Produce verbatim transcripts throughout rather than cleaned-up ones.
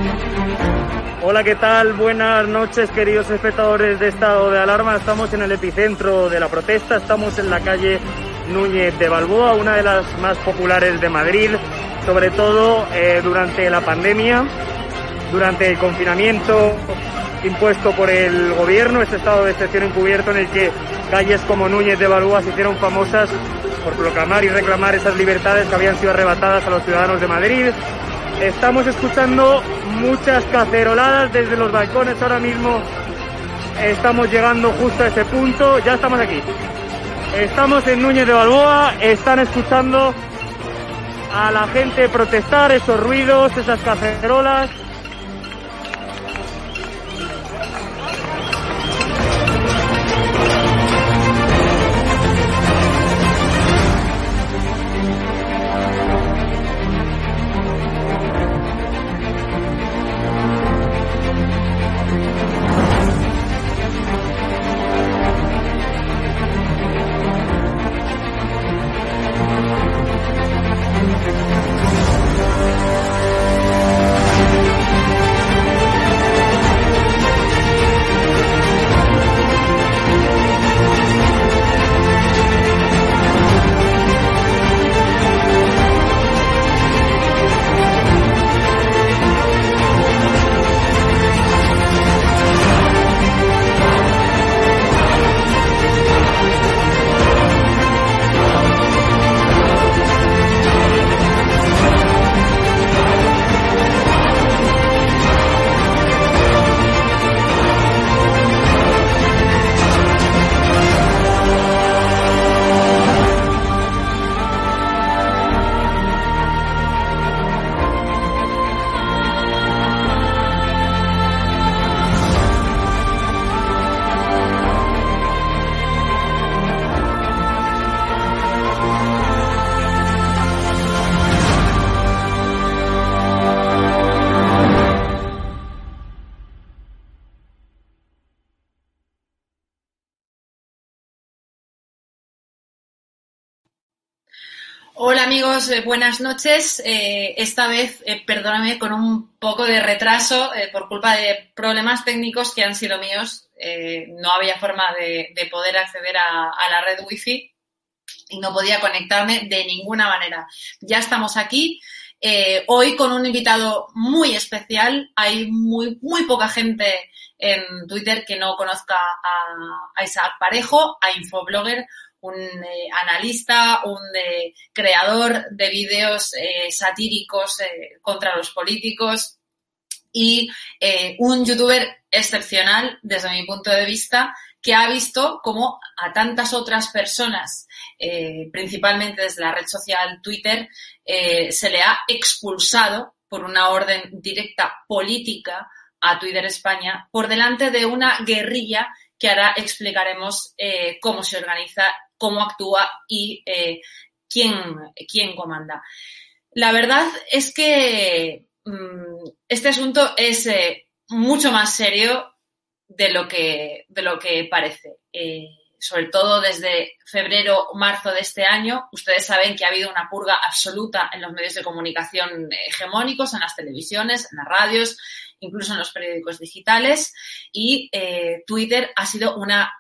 Hola, ¿qué tal? Buenas noches, queridos espectadores de Estado de Alarma. Estamos en el epicentro de la protesta, estamos en la calle Núñez de Balboa, una de las más populares de Madrid, sobre todo eh, durante la pandemia, durante el confinamiento impuesto por el gobierno, ese estado de excepción encubierto en el que calles como Núñez de Balboa se hicieron famosas por proclamar y reclamar esas libertades que habían sido arrebatadas a los ciudadanos de Madrid. Estamos escuchando muchas caceroladas desde los balcones ahora mismo. Estamos llegando justo a ese punto. Ya estamos aquí. Estamos en Núñez de Balboa. Están escuchando a la gente protestar, esos ruidos, esas cacerolas. Hola amigos, eh, buenas noches. Eh, esta vez, eh, perdóname, con un poco de retraso eh, por culpa de problemas técnicos que han sido míos. Eh, no había forma de, de poder acceder a, a la red wifi y no podía conectarme de ninguna manera. Ya estamos aquí, eh, hoy con un invitado muy especial. Hay muy, muy poca gente en Twitter que no conozca a, a Isaac Parejo, a Infoblogger, un eh, analista, un eh, creador de vídeos eh, satíricos eh, contra los políticos y eh, un youtuber excepcional desde mi punto de vista, que ha visto cómo a tantas otras personas, eh, principalmente desde la red social Twitter, eh, se le ha expulsado por una orden directa política a Twitter España por delante de una guerrilla que ahora explicaremos eh, cómo se organiza, cómo actúa y eh, quién, quién comanda. La verdad es que mmm, este asunto es eh, mucho más serio de lo que, de lo que parece. Eh, sobre todo desde febrero o marzo de este año, ustedes saben que ha habido una purga absoluta en los medios de comunicación hegemónicos, en las televisiones, en las radios, incluso en los periódicos digitales, y eh, Twitter ha sido una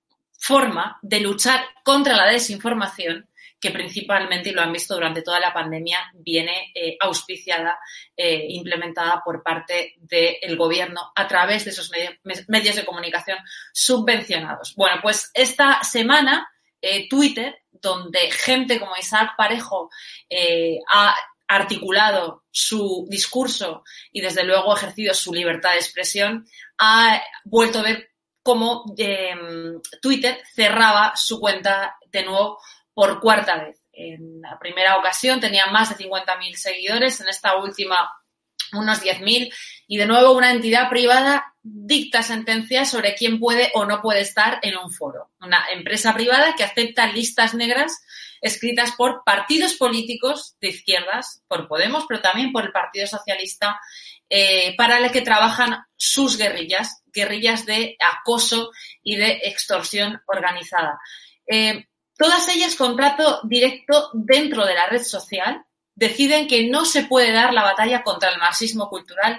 forma de luchar contra la desinformación que principalmente, y lo han visto durante toda la pandemia, viene eh, auspiciada, eh, implementada por parte del gobierno a través de esos medios, medios de comunicación subvencionados. Bueno, pues esta semana eh, Twitter, donde gente como Isaac Parejo eh, ha articulado su discurso y desde luego ejercido su libertad de expresión, ha vuelto a ver cómo eh, Twitter cerraba su cuenta de nuevo por cuarta vez. En la primera ocasión tenía más de cincuenta mil seguidores, en esta última unos diez mil, y de nuevo una entidad privada dicta sentencias sobre quién puede o no puede estar en un foro. Una empresa privada que acepta listas negras escritas por partidos políticos de izquierdas, por Podemos, pero también por el Partido Socialista, eh, para el que trabajan sus guerrillas, guerrillas de acoso y de extorsión organizada. Eh, Todas ellas con trato directo dentro de la red social deciden que no se puede dar la batalla contra el marxismo cultural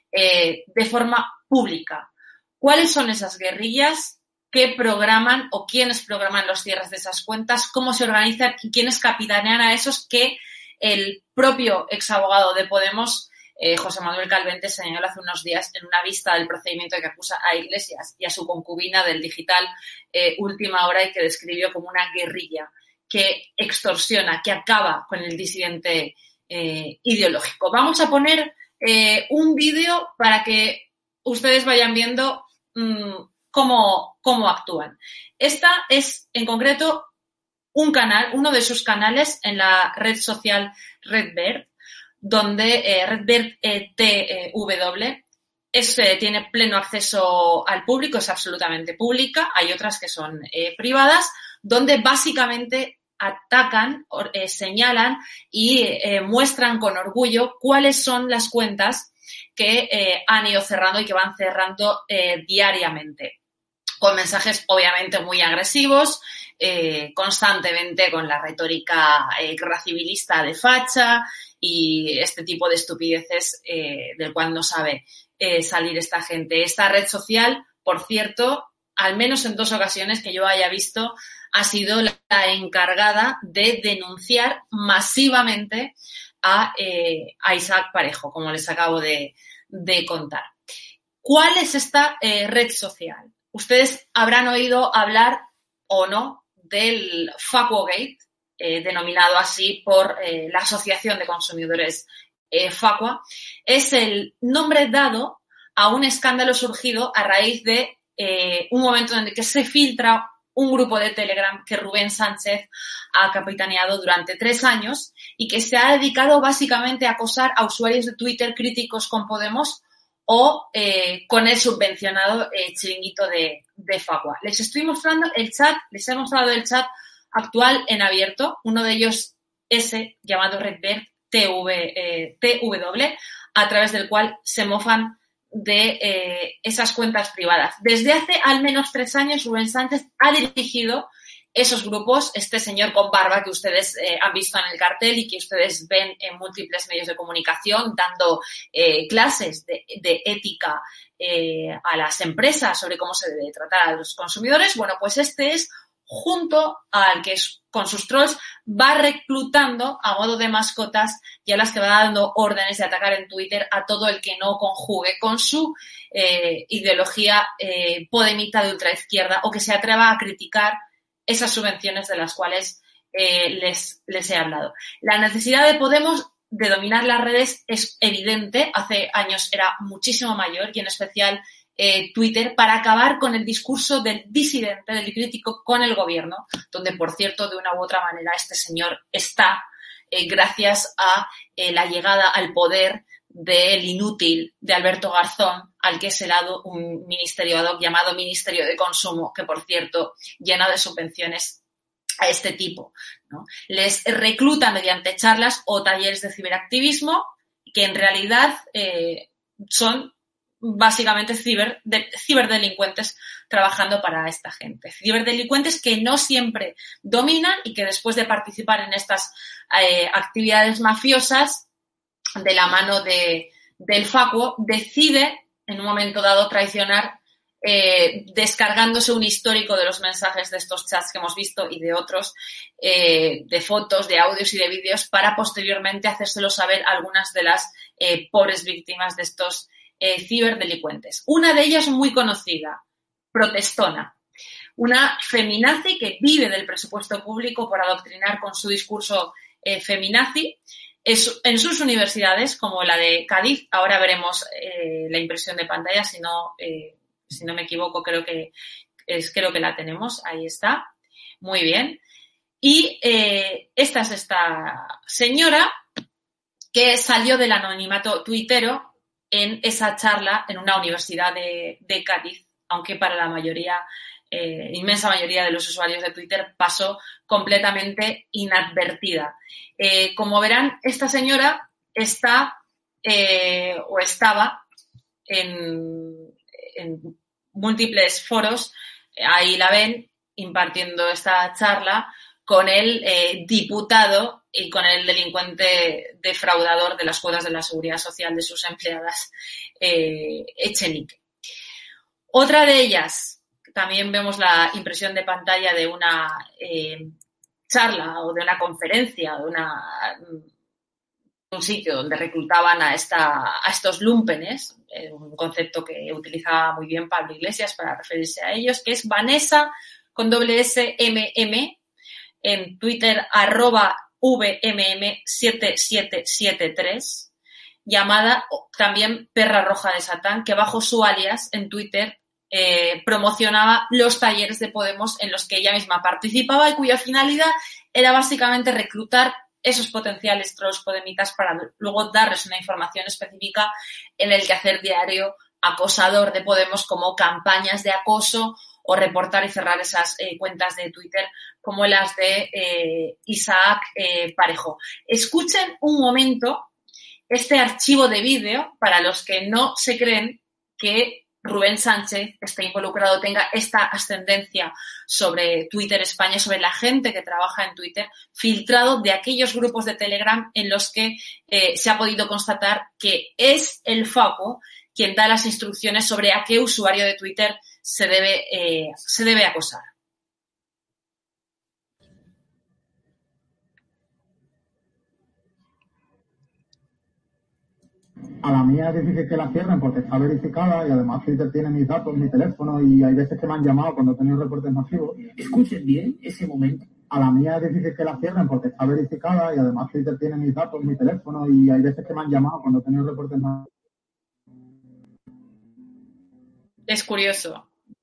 eh, de forma pública. ¿Cuáles son esas guerrillas? ¿Qué programan o quiénes programan los cierres de esas cuentas? ¿Cómo se organizan y quiénes capitanean a esos que el propio exabogado de Podemos, eh, José Manuel Calvente, señaló hace unos días en una vista del procedimiento que acusa a Iglesias y a su concubina del digital eh, Última Hora y que describió como una guerrilla que extorsiona, que acaba con el disidente eh, ideológico? Vamos a poner eh, un vídeo para que ustedes vayan viendo mmm, cómo, cómo actúan. Esta es, en concreto, un canal, uno de sus canales en la red social RedVerd, donde eh, RedVerd eh, T W es, eh, tiene pleno acceso al público, es absolutamente pública, hay otras que son eh, privadas, donde básicamente atacan, eh, señalan y eh, muestran con orgullo cuáles son las cuentas que eh, han ido cerrando y que van cerrando eh, diariamente, con mensajes obviamente muy agresivos, eh, constantemente con la retórica eh, guerra civilista de facha y este tipo de estupideces eh, del cual no sabe eh, salir esta gente. Esta red social, por cierto, al menos en dos ocasiones que yo haya visto, ha sido la encargada de denunciar masivamente a, eh, a Isaac Parejo, como les acabo de, de contar. ¿Cuál es esta eh, red social? Ustedes habrán oído hablar o no del Facuagate, eh, denominado así por eh, la Asociación de Consumidores eh, Facua. Es el nombre dado a un escándalo surgido a raíz de eh, un momento en el que se filtra un grupo de Telegram que Rubén Sánchez ha capitaneado durante tres años y que se ha dedicado básicamente a acosar a usuarios de Twitter críticos con Podemos o eh, con el subvencionado eh, chiringuito de, de Facua. Les estoy mostrando el chat, les he mostrado el chat actual en abierto, uno de ellos ese llamado RedVerd T W, a través del cual se mofan de eh, esas cuentas privadas. Desde hace al menos tres años, Rubén Sánchez ha dirigido esos grupos, este señor con barba que ustedes eh, han visto en el cartel y que ustedes ven en múltiples medios de comunicación dando eh, clases de, de ética eh, a las empresas sobre cómo se debe tratar a los consumidores. Bueno, pues este es, junto al que es, con sus trolls va reclutando a modo de mascotas y a las que va dando órdenes de atacar en Twitter a todo el que no conjugue con su eh, ideología eh, podemita de ultraizquierda o que se atreva a criticar esas subvenciones de las cuales eh, les, les he hablado. La necesidad de Podemos de dominar las redes es evidente, hace años era muchísimo mayor y en especial eh, Twitter, para acabar con el discurso del disidente, del crítico con el gobierno, donde, por cierto, de una u otra manera este señor está eh, gracias a eh, la llegada al poder del inútil de Alberto Garzón, al que se le ha dado un ministerio ad hoc llamado Ministerio de Consumo, que, por cierto, llena de subvenciones a este tipo, ¿no? Les recluta mediante charlas o talleres de ciberactivismo que en realidad eh, son básicamente ciber, de, ciberdelincuentes trabajando para esta gente. Ciberdelincuentes que no siempre dominan y que después de participar en estas eh, actividades mafiosas de la mano de, del Facuo, decide en un momento dado traicionar eh, descargándose un histórico de los mensajes de estos chats que hemos visto y de otros, eh, de fotos, de audios y de vídeos para posteriormente hacérselo saber a algunas de las eh, pobres víctimas de estos eh, ciberdelincuentes. Una de ellas muy conocida, Protestona, una feminazi que vive del presupuesto público por adoctrinar con su discurso eh, feminazi. Es, en sus universidades, como la de Cádiz, ahora veremos eh, la impresión de pantalla, si no, eh, si no me equivoco, creo que, es, creo que la tenemos, ahí está, muy bien. Y eh, esta es esta señora que salió del anonimato tuitero en esa charla en una universidad de, de Cádiz, aunque para la mayoría, eh, inmensa mayoría de los usuarios de Twitter pasó completamente inadvertida. Eh, como verán, esta señora está eh, o estaba en, en múltiples foros, ahí la ven, impartiendo esta charla con el eh, diputado y con el delincuente defraudador de las cuotas de la seguridad social de sus empleadas, eh, Echenique. Otra de ellas, también vemos la impresión de pantalla de una eh, charla o de una conferencia, de una, un sitio donde reclutaban a, esta, a estos lúmpenes, eh, un concepto que utilizaba muy bien Pablo Iglesias para referirse a ellos, que es Vanessa con doble S M M, en Twitter arroba V M M siete siete siete tres, llamada también Perra Roja de Satán, que bajo su alias en Twitter eh, promocionaba los talleres de Podemos en los que ella misma participaba y cuya finalidad era básicamente reclutar esos potenciales trolls podemitas para luego darles una información específica en el quehacer diario acosador de Podemos, como campañas de acoso o reportar y cerrar esas eh, cuentas de Twitter como las de eh, Isaac eh, Parejo. Escuchen un momento este archivo de vídeo para los que no se creen que Rubén Sánchez esté involucrado, tenga esta ascendencia sobre Twitter España, sobre la gente que trabaja en Twitter, filtrado de aquellos grupos de Telegram en los que eh, se ha podido constatar que es el Faco quien da las instrucciones sobre a qué usuario de Twitter se debe, eh, se debe acosar. A la mía es difícil que la cierren porque está verificada y además Twitter tiene mis datos, mi teléfono y hay veces que me han llamado cuando he tenido reportes masivos. Escuchen bien ese momento. A la mía es difícil que la cierren porque está verificada y además Twitter tiene mis datos, mi teléfono y hay veces que me han llamado cuando he tenido reportes masivos. Es curioso.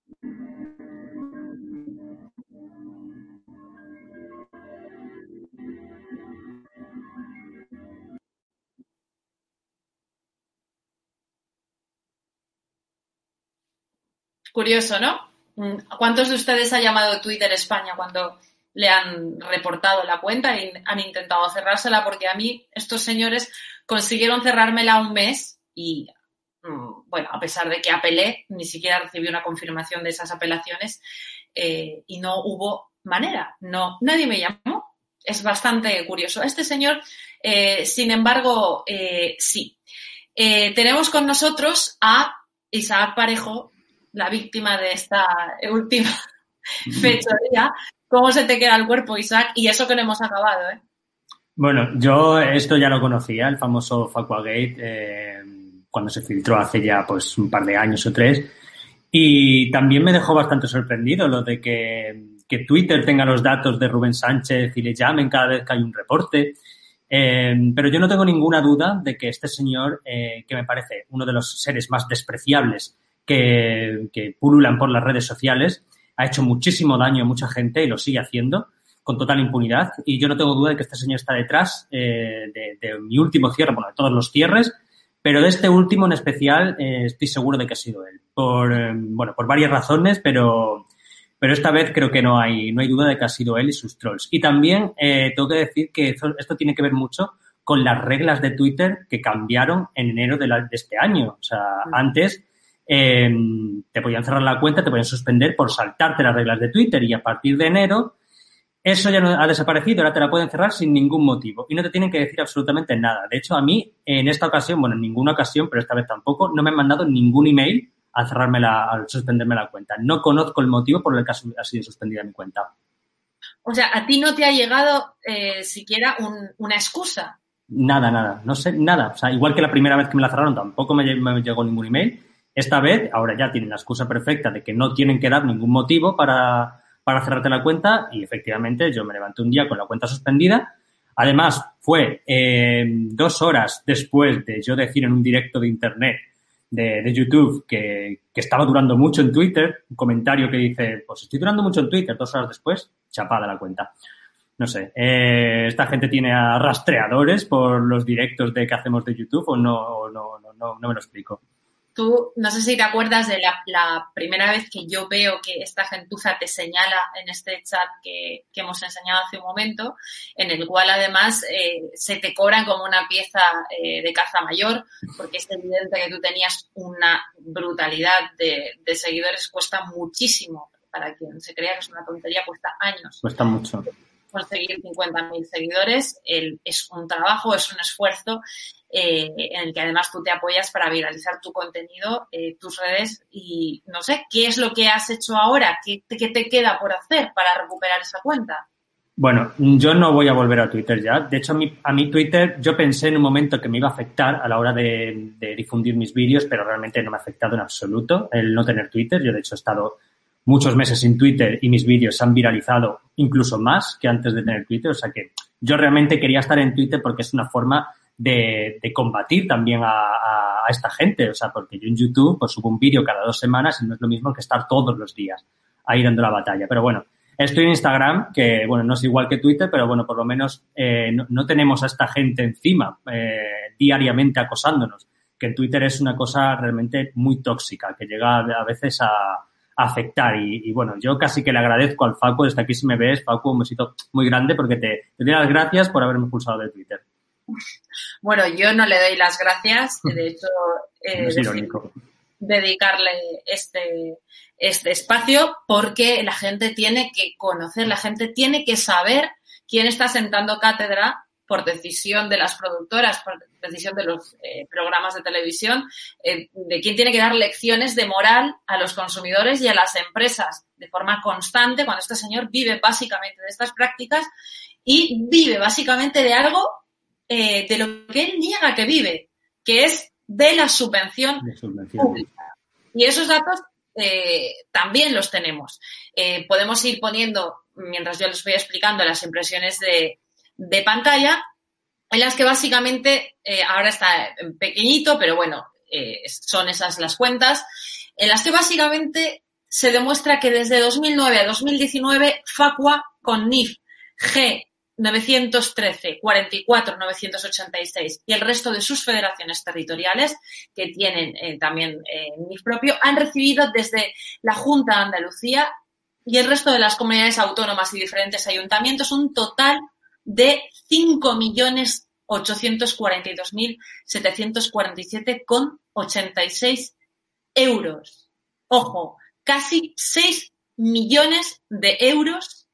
Curioso, ¿no? ¿Cuántos de ustedes ha llamado Twitter España cuando le han reportado la cuenta y han intentado cerrársela? Porque a mí estos señores consiguieron cerrármela un mes y, bueno, a pesar de que apelé, ni siquiera recibí una confirmación de esas apelaciones eh, y no hubo manera. No, nadie me llamó. Es bastante curioso. Este señor, eh, sin embargo, eh, sí. Eh, tenemos con nosotros a Isaac Parejo, la víctima de esta última fechoría. ¿Cómo se te queda el cuerpo, Isaac? Y eso que no hemos acabado, ¿eh? Bueno, yo esto ya lo conocía, el famoso Facuagate, eh, cuando se filtró hace ya pues un par de años o tres. Y también me dejó bastante sorprendido lo de que, que Twitter tenga los datos de Rubén Sánchez y le llamen cada vez que hay un reporte. Eh, pero yo no tengo ninguna duda de que este señor, eh, que me parece uno de los seres más despreciables Que, que pululan por las redes sociales, ha hecho muchísimo daño a mucha gente y lo sigue haciendo con total impunidad. Y yo no tengo duda de que este señor está detrás eh, de, de mi último cierre, bueno, de todos los cierres, pero de este último en especial eh, estoy seguro de que ha sido él. Por, eh, bueno, por varias razones, pero, pero esta vez creo que no hay, no hay duda de que ha sido él y sus trolls. Y también eh, tengo que decir que esto, esto tiene que ver mucho con las reglas de Twitter que cambiaron en enero de, la, de este año. O sea, sí. Antes Eh, te podían cerrar la cuenta, te podían suspender por saltarte las reglas de Twitter y a partir de enero eso ya no ha desaparecido, ahora te la pueden cerrar sin ningún motivo y no te tienen que decir absolutamente nada. De hecho, a mí en esta ocasión, bueno, en ninguna ocasión, pero esta vez tampoco, no me han mandado ningún email al cerrarme la, al suspenderme la cuenta. No conozco el motivo por el que ha sido suspendida mi cuenta. O sea, ¿a ti no te ha llegado eh, siquiera un, una excusa? Nada, nada, no sé, nada. O sea, igual que la primera vez que me la cerraron tampoco me, me llegó ningún email. Esta vez, ahora ya tienen la excusa perfecta de que no tienen que dar ningún motivo para, para cerrarte la cuenta y efectivamente yo me levanté un día con la cuenta suspendida. Además, fue eh, dos horas después de yo decir en un directo de internet de, de YouTube que, que estaba durando mucho en Twitter, un comentario que dice, pues estoy durando mucho en Twitter, dos horas después, chapada la cuenta. No sé, eh, esta gente tiene a rastreadores por los directos de que hacemos de YouTube o no, no, no, no, no me lo explico. Tú, no sé si te acuerdas de la, la primera vez que yo veo que esta gentuza te señala en este chat que, que hemos enseñado hace un momento, en el cual además eh, se te cobran como una pieza eh, de caza mayor, porque es evidente que tú tenías una brutalidad de, de seguidores, cuesta muchísimo. Para quien se crea que es una tontería, cuesta años. Cuesta mucho. conseguir cincuenta mil seguidores. El, es un trabajo, es un esfuerzo eh, en el que además tú te apoyas para viralizar tu contenido, eh, tus redes y no sé, ¿qué es lo que has hecho ahora? ¿Qué, qué te queda por hacer para recuperar esa cuenta? Bueno, yo no voy a volver a Twitter ya. De hecho, a mí, a mí Twitter, yo pensé en un momento que me iba a afectar a la hora de, de difundir mis vídeos, pero realmente no me ha afectado en absoluto el no tener Twitter. Yo, de hecho, he estado muchos meses sin Twitter y mis vídeos se han viralizado incluso más que antes de tener Twitter. O sea que yo realmente quería estar en Twitter porque es una forma de, de combatir también a, a, a esta gente. O sea, porque yo en YouTube pues subo un vídeo cada dos semanas y no es lo mismo que estar todos los días ahí dando la batalla. Pero bueno, estoy en Instagram, que bueno, no es igual que Twitter, pero bueno, por lo menos eh, no, no tenemos a esta gente encima eh, diariamente acosándonos, que en Twitter es una cosa realmente muy tóxica, que llega a veces a, a afectar. Y, y bueno, yo casi que le agradezco al Facu, desde aquí si me ves, Facu, un besito muy grande porque te, te doy las gracias por haberme expulsado de Twitter. Bueno, yo no le doy las gracias, de hecho, eh, es irónico. dedicarle este, este espacio porque la gente tiene que conocer, la gente tiene que saber quién está sentando cátedra por decisión de las productoras, por decisión de los eh, programas de televisión, eh, de quién tiene que dar lecciones de moral a los consumidores y a las empresas de forma constante cuando este señor vive básicamente de estas prácticas y vive básicamente de algo eh, de lo que él niega que vive, que es de la subvención, de subvención. pública. Y esos datos eh, también los tenemos. Eh, podemos ir poniendo, mientras yo les voy explicando, las impresiones de, de pantalla, en las que básicamente, eh, ahora está en pequeñito, pero bueno, eh, son esas las cuentas, en las que básicamente se demuestra que desde dos mil nueve a dos mil diecinueve, Facua con N I F G novecientos trece, cuarenta y cuatro, novecientos ochenta y seis y el resto de sus federaciones territoriales que tienen eh, también eh, N I F propio han recibido desde la Junta de Andalucía y el resto de las comunidades autónomas y diferentes ayuntamientos un total de cinco millones ochocientos cuarenta y dos mil setecientos cuarenta y siete con ochenta y seis euros. Ojo, casi seis millones de euros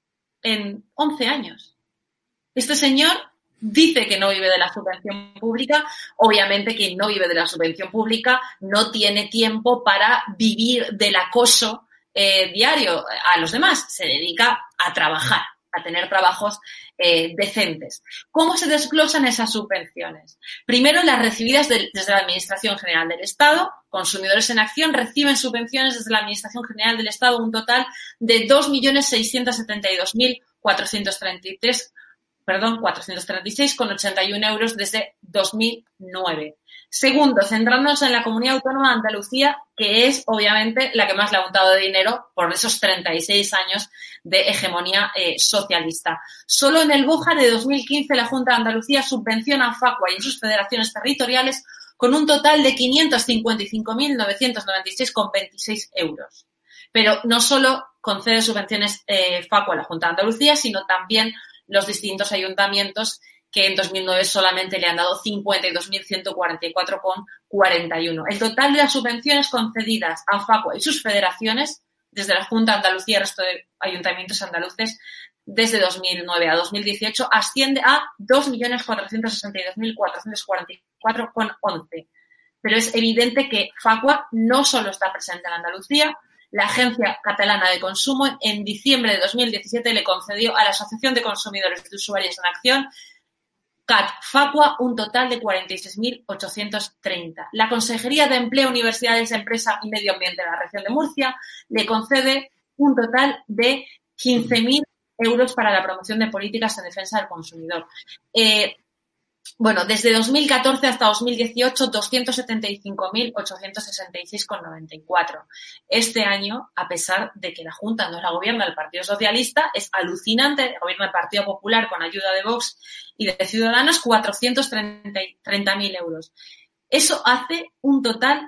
en once años. Este señor dice que no vive de la subvención pública. Obviamente, quien no vive de la subvención pública no tiene tiempo para vivir del acoso eh, diario a los demás. Se dedica a trabajar, a tener trabajos eh, decentes. ¿Cómo se desglosan esas subvenciones? Primero, las recibidas de, desde la Administración General del Estado. Consumidores en Acción reciben subvenciones desde la Administración General del Estado un total de dos millones seiscientos setenta y dos mil cuatrocientos treinta y tres perdón, cuatrocientos treinta y seis con ochenta y uno euros desde dos mil nueve. Segundo, centrándonos en la Comunidad Autónoma de Andalucía, que es obviamente la que más le ha untado de dinero por esos treinta y seis años de hegemonía eh, socialista. Solo en el Boja de dos mil quince la Junta de Andalucía subvenciona a Facua y a sus federaciones territoriales con un total de quinientos cincuenta y cinco mil novecientos noventa y seis con veintiséis euros. Pero no solo concede subvenciones eh, Facua a la Junta de Andalucía, sino también los distintos ayuntamientos que en dos mil nueve solamente le han dado cincuenta y dos mil ciento cuarenta y cuatro con cuarenta y uno. El total de las subvenciones concedidas a Facua y sus federaciones, desde la Junta de Andalucía y el resto de ayuntamientos andaluces, desde dos mil nueve a dos mil dieciocho, asciende a dos millones cuatrocientos sesenta y dos mil cuatrocientos cuarenta y cuatro con once. Pero es evidente que Facua no solo está presente en Andalucía. La Agencia Catalana de Consumo en diciembre de dos mil diecisiete le concedió a la Asociación de Consumidores de Usuarios en Acción, C A T Facua, un total de cuarenta y seis mil ochocientos treinta. La Consejería de Empleo, Universidades, Empresa y Medio Ambiente de la región de Murcia le concede un total de quince mil euros para la promoción de políticas en defensa del consumidor. Eh, Bueno, desde dos mil catorce hasta dos mil dieciocho, doscientos setenta y cinco mil ochocientos sesenta y seis con noventa y cuatro. Este año, a pesar de que la Junta no la gobierna el Partido Socialista, es alucinante, gobierna el Partido Popular con ayuda de Vox y de Ciudadanos, cuatrocientos treinta mil euros. Eso hace un total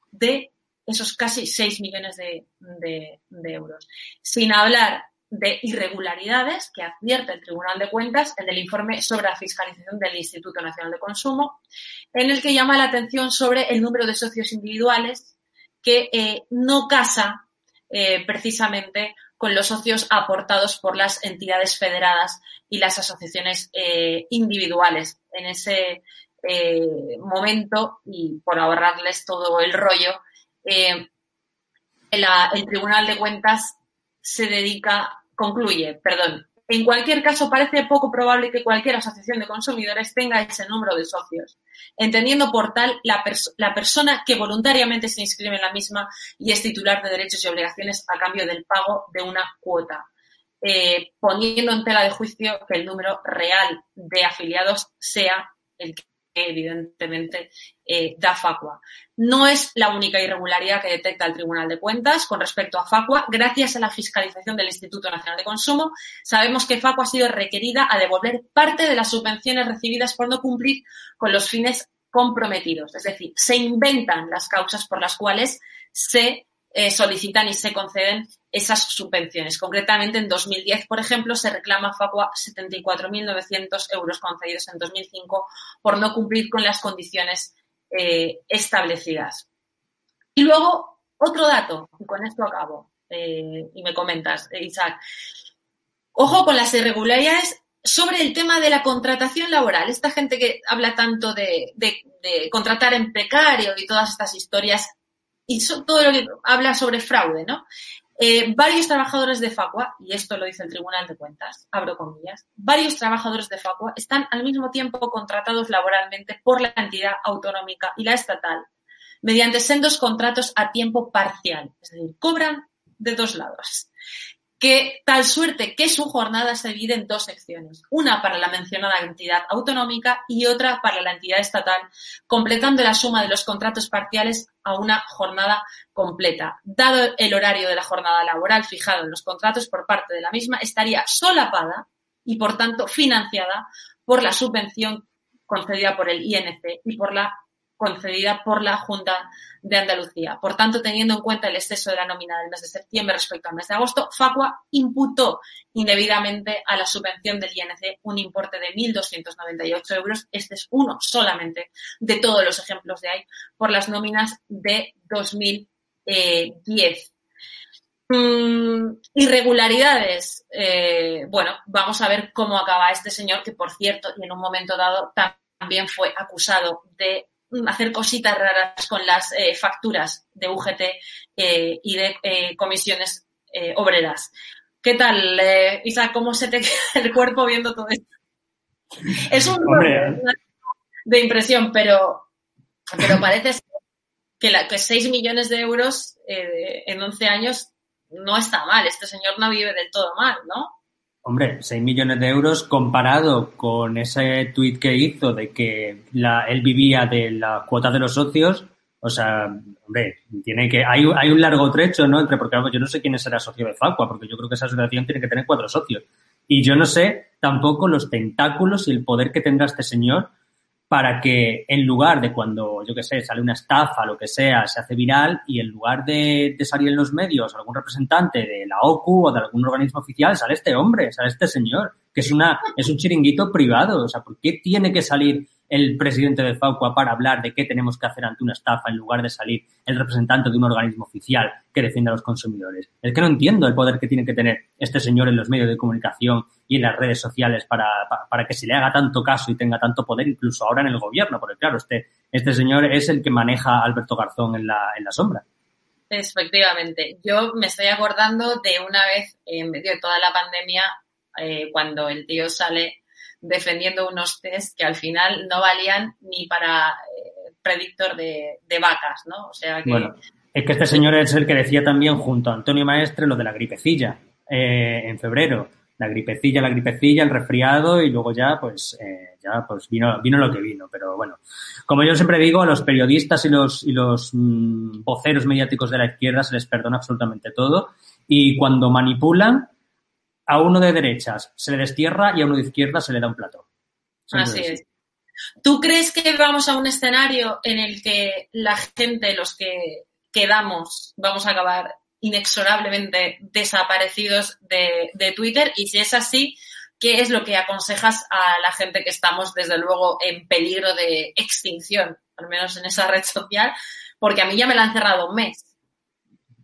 de esos casi seis millones de, de, de euros. Sin hablar de irregularidades que advierte el Tribunal de Cuentas en el informe sobre la fiscalización del Instituto Nacional de Consumo, en el que llama la atención sobre el número de socios individuales que eh, no casa eh, precisamente con los socios aportados por las entidades federadas y las asociaciones eh, individuales. En ese eh, momento, y por ahorrarles todo el rollo, eh, la, el Tribunal de Cuentas se dedica, concluye, perdón, en cualquier caso parece poco probable que cualquier asociación de consumidores tenga ese número de socios, entendiendo por tal la, pers- la persona que voluntariamente se inscribe en la misma y es titular de derechos y obligaciones a cambio del pago de una cuota, eh, poniendo en tela de juicio que el número real de afiliados sea el que evidentemente eh, da Facua. No es la única irregularidad que detecta el Tribunal de Cuentas con respecto a Facua. Gracias a la fiscalización del Instituto Nacional de Consumo, sabemos que Facua ha sido requerida a devolver parte de las subvenciones recibidas por no cumplir con los fines comprometidos. Es decir, se inventan las causas por las cuales se eh, solicitan y se conceden esas subvenciones. Concretamente, en dos mil diez, por ejemplo, se reclama a Facua setenta y cuatro mil novecientos euros concedidos en dos mil cinco por no cumplir con las condiciones eh, establecidas. Y luego, otro dato, y con esto acabo, eh, y me comentas, eh, Isaac. Ojo con las irregularidades sobre el tema de la contratación laboral. Esta gente que habla tanto de, de, de contratar en precario y todas estas historias, y so, todo lo que habla sobre fraude, ¿no? Eh, varios trabajadores de Facua, y esto lo dice el Tribunal de Cuentas, abro comillas, varios trabajadores de Facua están al mismo tiempo contratados laboralmente por la entidad autonómica y la estatal mediante sendos contratos a tiempo parcial, es decir, cobran de dos lados. Que tal suerte que su jornada se divide en dos secciones, una para la mencionada entidad autonómica y otra para la entidad estatal, completando la suma de los contratos parciales a una jornada completa. Dado el horario de la jornada laboral fijado en los contratos por parte de la misma, estaría solapada y, por tanto, financiada por la subvención concedida por el I N C y por la concedida por la Junta de Andalucía. Por tanto, teniendo en cuenta el exceso de la nómina del mes de septiembre respecto al mes de agosto, Facua imputó indebidamente a la subvención del I N C un importe de mil doscientos noventa y ocho euros. Este es uno solamente de todos los ejemplos de ahí por las nóminas de dos mil diez. Mm, irregularidades. Eh, bueno, vamos a ver cómo acaba este señor, que por cierto, y en un momento dado también fue acusado de hacer cositas raras con las eh, facturas de U G T eh, y de eh, comisiones eh, obreras. ¿Qué tal, eh, Isa? ¿Cómo se te queda el cuerpo viendo todo esto? Es un rollo de impresión, pero, pero parece ser que, la, que seis millones de euros eh, en once años no está mal. Este señor no vive del todo mal, ¿no? Hombre, seis millones de euros comparado con ese tuit que hizo de que la, él vivía de la cuota de los socios, o sea, hombre, tiene que hay, hay un largo trecho, ¿no? Entre, porque vamos, yo no sé quién será socio de Facua, porque yo creo que esa asociación tiene que tener cuatro socios. Y yo no sé tampoco los tentáculos y el poder que tendrá este señor para que en lugar de cuando, yo qué sé, sale una estafa, lo que sea, se hace viral y en lugar de, de salir en los medios algún representante de la O C U o de algún organismo oficial, sale este hombre, sale este señor, que es una es un chiringuito privado. O sea, ¿por qué tiene que salir el presidente de Facua para hablar de qué tenemos que hacer ante una estafa en lugar de salir el representante de un organismo oficial que defienda a los consumidores? Es que no entiendo el poder que tiene que tener este señor en los medios de comunicación y en las redes sociales para, para, para que se le haga tanto caso y tenga tanto poder, incluso ahora en el gobierno, porque claro, este, este señor es el que maneja a Alberto Garzón en la, en la sombra. Efectivamente. Yo me estoy acordando de una vez, en medio de toda la pandemia, eh, cuando el tío sale defendiendo unos test que al final no valían ni para eh, predictor de, de vacas, ¿no? O sea que... Bueno, es que este señor es el que decía también junto a Antonio Maestre lo de la gripecilla eh, en febrero. La gripecilla, la gripecilla, el resfriado y luego ya, pues, eh, ya, pues vino, vino lo que vino. Pero bueno, como yo siempre digo, a los periodistas y los, y los mmm, voceros mediáticos de la izquierda se les perdona absolutamente todo. Y cuando manipulan, a uno de derechas se le destierra y a uno de izquierda se le da un plato. Siempre así así. es. ¿Tú crees que vamos a un escenario en el que la gente, los que quedamos, vamos a acabar inexorablemente desaparecidos de, de Twitter? Y si es así, ¿qué es lo que aconsejas a la gente que estamos, desde luego, en peligro de extinción, al menos en esa red social? Porque a mí ya me la han cerrado un mes.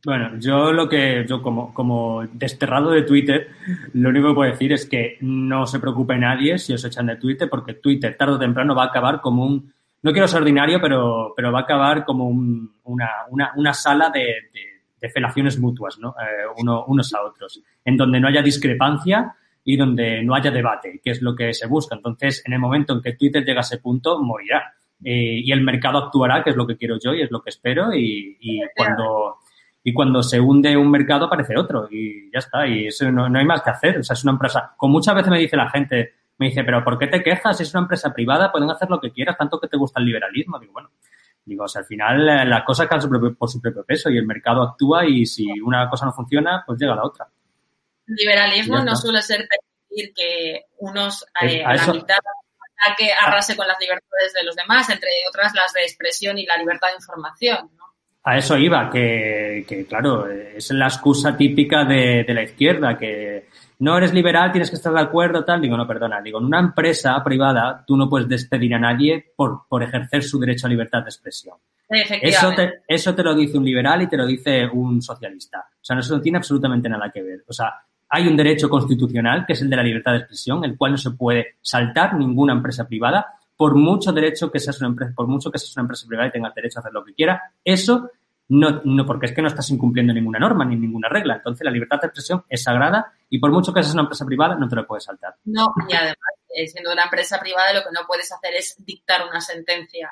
Bueno, yo lo que, yo como, como desterrado de Twitter, lo único que puedo decir es que no se preocupe nadie si os echan de Twitter, porque Twitter tarde o temprano va a acabar como un, no quiero ser ordinario, pero, pero va a acabar como un, una, una, una sala de, de, de felaciones mutuas, ¿no? Eh, uno, unos a otros, en donde no haya discrepancia y donde no haya debate, que es lo que se busca. Entonces, en el momento en que Twitter llega a ese punto, morirá. Eh, y el mercado actuará, que es lo que quiero yo y es lo que espero, y, y cuando y cuando se hunde un mercado aparece otro y ya está, y eso no, no hay más que hacer. O sea, es una empresa, como muchas veces me dice la gente, me dice, pero ¿por qué te quejas? Es una empresa privada, pueden hacer lo que quieras, tanto que te gusta el liberalismo. Digo, bueno, digo, o sea, al final eh, las cosas caen por su propio peso y el mercado actúa, y si una cosa no funciona, pues llega la otra. El liberalismo no suele ser permitir que unos eh, a, a la mitad que arrase con las libertades de los demás, entre otras las de expresión y la libertad de información, ¿no? A eso iba, que, que claro, es la excusa típica de, de la izquierda, que no eres liberal, tienes que estar de acuerdo, tal. Digo, no, perdona, digo, en una empresa privada tú no puedes despedir a nadie por, por ejercer su derecho a libertad de expresión. Eso te, eso te lo dice un liberal y te lo dice un socialista. O sea, eso no tiene absolutamente nada que ver. O sea, hay un derecho constitucional, que es el de la libertad de expresión, el cual no se puede saltar ninguna empresa privada, por mucho derecho que seas una empresa, por mucho que seas una empresa privada y tengas derecho a hacer lo que quiera. Eso no, no, porque es que no estás incumpliendo ninguna norma ni ninguna regla. Entonces, la libertad de expresión es sagrada y por mucho que seas una empresa privada, no te lo puedes saltar. No, y además, eh, siendo una empresa privada, lo que no puedes hacer es dictar una sentencia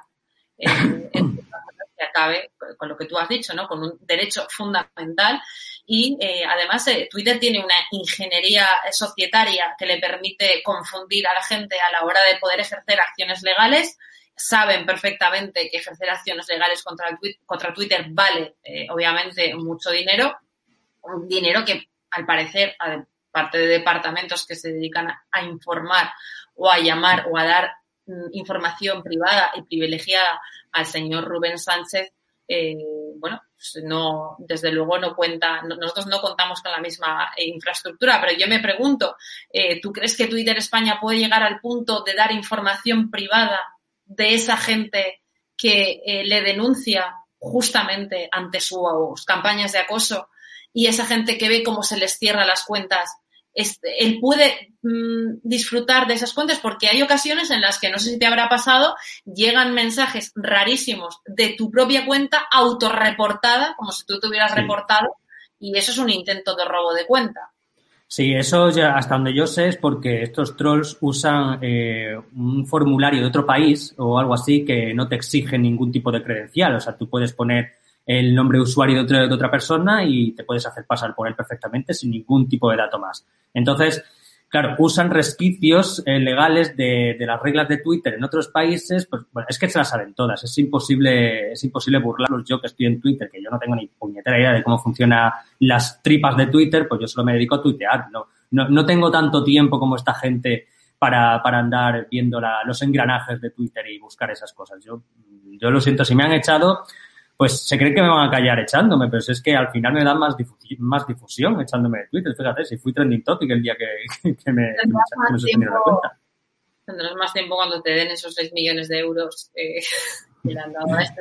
eh, en que acabe con lo que tú has dicho, ¿no? Con un derecho fundamental. Y eh, además eh, Twitter tiene una ingeniería societaria que le permite confundir a la gente a la hora de poder ejercer acciones legales. Saben perfectamente que ejercer acciones legales contra, el twi- contra Twitter vale, eh, obviamente, mucho dinero. Un dinero que, al parecer, aparte de departamentos que se dedican a, a informar o a llamar o a dar mm, información privada y privilegiada al señor Rubén Sánchez, eh, bueno, pues no, desde luego no cuenta, no, nosotros no contamos con la misma eh, infraestructura, pero yo me pregunto, eh, ¿tú crees que Twitter España puede llegar al punto de dar información privada de esa gente que eh, le denuncia justamente ante sus campañas de acoso, y esa gente que ve cómo se les cierra las cuentas? Este, él puede mmm, disfrutar de esas cuentas, porque hay ocasiones en las que, no sé si te habrá pasado, llegan mensajes rarísimos de tu propia cuenta autorreportada, como si tú te hubieras sí. reportado, y eso es un intento de robo de cuenta. Sí, eso ya hasta donde yo sé es porque estos trolls usan eh, un formulario de otro país o algo así que no te exige ningún tipo de credencial. O sea, tú puedes poner el nombre de usuario de otra, de otra persona y te puedes hacer pasar por él perfectamente sin ningún tipo de dato más. Entonces, claro, usan resquicios eh, legales de, de las reglas de Twitter en otros países. Pues bueno, es que se las saben todas. Es imposible, es imposible burlarlos. Yo que estoy en Twitter, que yo no tengo ni puñetera idea de cómo funcionan las tripas de Twitter, pues yo solo me dedico a tuitear. No, no, no tengo tanto tiempo como esta gente para, para andar viendo la, los engranajes de Twitter y buscar esas cosas. Yo, yo lo siento, si me han echado, pues se creen que me van a callar echándome, pero es que al final me dan más difusión, más difusión echándome de Twitter. Fíjate, si fui trending topic el día que, que me, que me, que me suspendieron la cuenta. Tendrás más tiempo cuando te den esos seis millones de euros eh, que le han dado a este.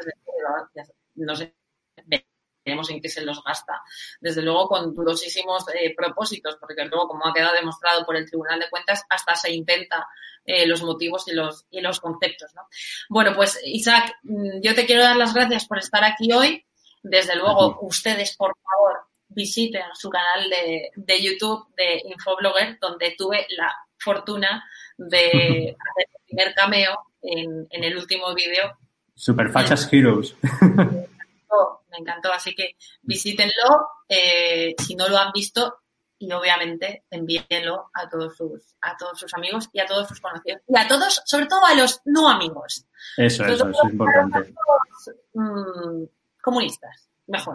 No sé, veremos en qué se los gasta. Desde luego con durosísimos eh, propósitos, porque luego, como ha quedado demostrado por el Tribunal de Cuentas, hasta se intenta Eh, los motivos y los y los conceptos, ¿no? Bueno, pues Isaac, yo te quiero dar las gracias por estar aquí hoy. Desde luego, ustedes, por favor, visiten su canal de, de YouTube de Infoblogger, donde tuve la fortuna de hacer el primer cameo en, en el último vídeo. Superfachas Heroes. Me encantó, me encantó, así que visítenlo, eh, si no lo han visto. Y obviamente envíenlo a todos sus a todos sus amigos y a todos sus conocidos. Y a todos, sobre todo a los no amigos. Eso, eso, eso es importante. Los, mmm, comunistas, mejor.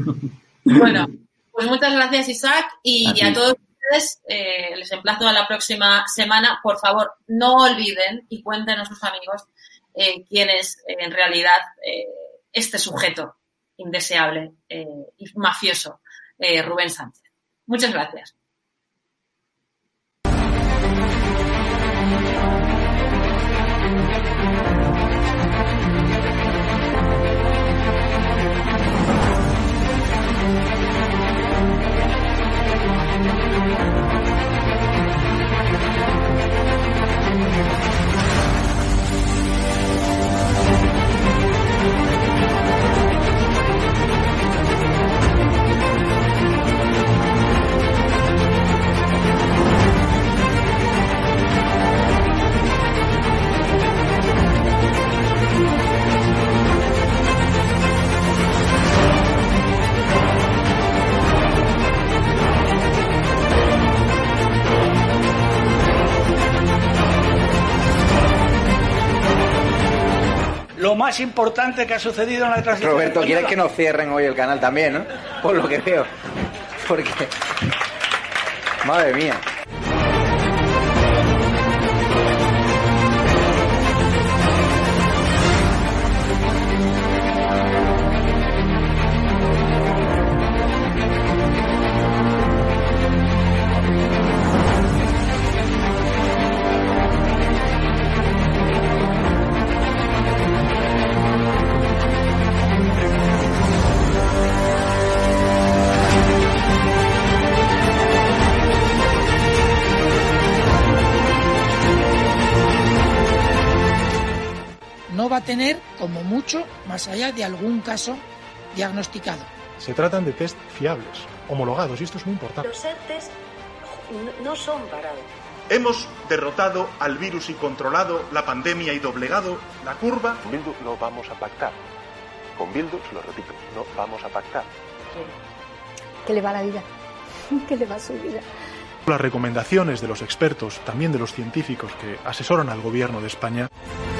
Bueno, pues muchas gracias, Isaac. Y a, a todos ustedes eh, les emplazo a la próxima semana. Por favor, no olviden y cuenten a sus amigos eh, quién es eh, en realidad eh, este sujeto indeseable eh, y mafioso, eh, Rubén Sánchez. Muchas gracias. más importante que ha sucedido en la transición. Roberto, ¿quieres que nos cierren hoy el canal también, no? Por lo que veo. Porque... Madre mía. No va a tener, como mucho, más allá de algún caso diagnosticado. Se tratan de test fiables, homologados, y esto es muy importante. Los test no son parados. Hemos derrotado al virus y controlado la pandemia y doblegado la curva. Con Bildu no vamos a pactar. Con Bildu, se lo repito, no vamos a pactar. ¿Qué le va la vida? ¿Qué le va su vida? Las recomendaciones de los expertos, también de los científicos que asesoran al gobierno de España,